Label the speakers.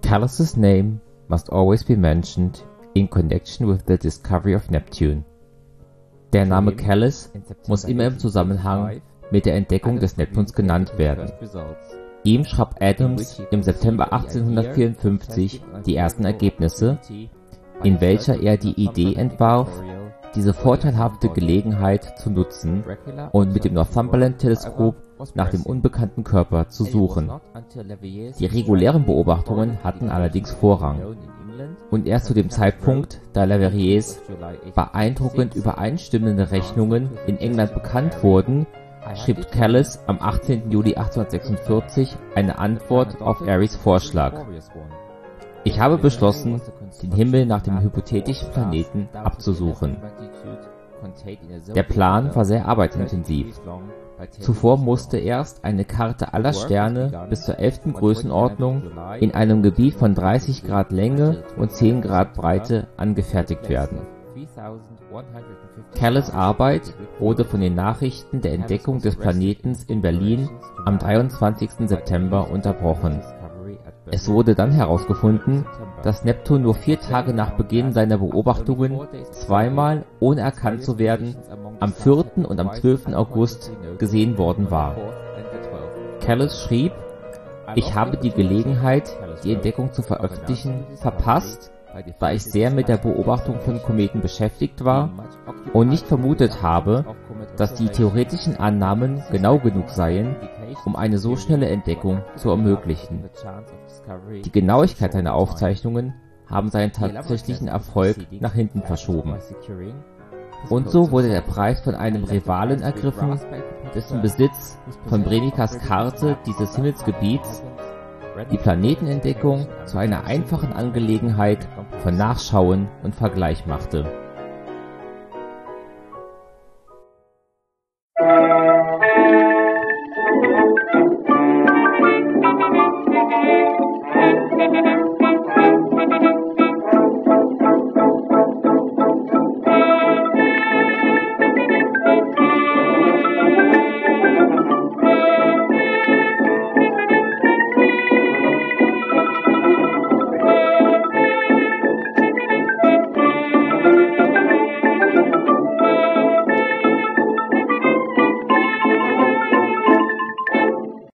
Speaker 1: Callus's name must always be mentioned in connection with the discovery of Neptune. Der Name Callus muss immer im Zusammenhang mit der Entdeckung des Neptuns genannt werden. Ihm schrieb Adams im September 1854 die ersten Ergebnisse, in welcher er die Idee entwarf, diese vorteilhafte Gelegenheit zu nutzen und mit dem Northumberland-Teleskop nach dem unbekannten Körper zu suchen. Die regulären Beobachtungen hatten allerdings Vorrang. Und erst zu dem Zeitpunkt, da Leverriers beeindruckend übereinstimmende Rechnungen in England bekannt wurden, schrieb Callus am 18. Juli 1846 eine Antwort auf Airy's Vorschlag. Ich habe beschlossen, den Himmel nach dem hypothetischen Planeten abzusuchen. Der Plan war sehr arbeitsintensiv. Zuvor musste erst eine Karte aller Sterne bis zur 11. Größenordnung in einem Gebiet von 30 Grad Länge und 10 Grad Breite angefertigt werden. Callus' Arbeit wurde von den Nachrichten der Entdeckung des Planeten in Berlin am 23. September unterbrochen. Es wurde dann herausgefunden, dass Neptun nur 4 Tage nach Beginn seiner Beobachtungen zweimal, ohne erkannt zu werden, am 4. und am 12. August gesehen worden war. Callus schrieb: Ich habe die Gelegenheit, die Entdeckung zu veröffentlichen, verpasst, da ich sehr mit der Beobachtung von Kometen beschäftigt war und nicht vermutet habe, dass die theoretischen Annahmen genau genug seien, um eine so schnelle Entdeckung zu ermöglichen. Die Genauigkeit seiner Aufzeichnungen haben seinen tatsächlichen Erfolg nach hinten verschoben. Und so wurde der Preis von einem Rivalen ergriffen, dessen Besitz von Brenicas Karte dieses Himmelsgebiets die Planetenentdeckung zu einer einfachen Angelegenheit von Nachschauen und Vergleich machte.